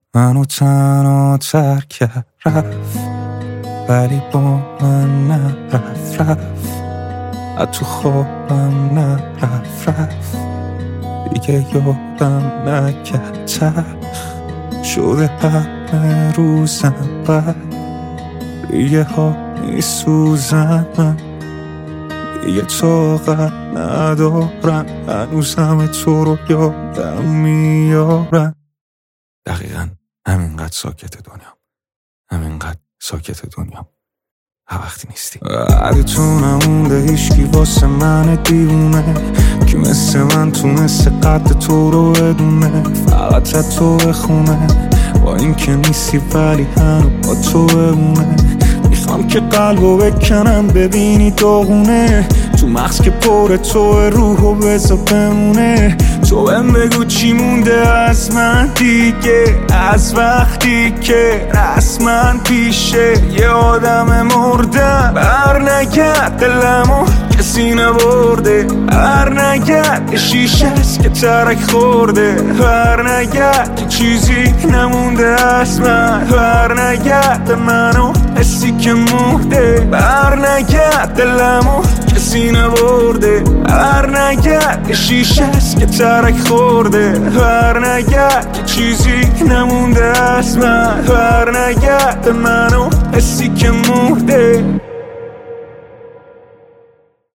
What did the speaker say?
منو تنها ترک کرد رفت، ولی با من نرفت از تو خوابم نرفت دیگه یادم نکرد تلخ شده همه روزم بد دیگه ها میسوزم من دیگه طاقت ندارم هنوزم تو رو یادم میارم. دقیقاً همینقدر ساکت دنیا، همینقدر ساکت دنیا وقتی نیستی. تو نمونده هیچکی واسه من دیوونه که مثل من تونسته قد تو رو بدونه، فقط از تو بخونه با این که نیستی ولی هنو با تو بمونه. میخوام که قلبو بکنم ببینی داغونه، تو مغز که پر تو روحو بذار بمونه. تو بهم بگو چی مونده از من دیگه، از وقتی که رسما پیشه یه آدم مردم. بر نگرد دلمو کسی نبرده، بر نگرد شیشه است که ترک خورده، بر نگرد چیزی نمونده از من، بر نگرد منو حسی که مرده، بر نگرد دلمو کسی نبرده، بر نگرد شیشه است که ترک خورده، بر نگرد چیزی نمونده از من، بر نگرد منو حسی که مرده.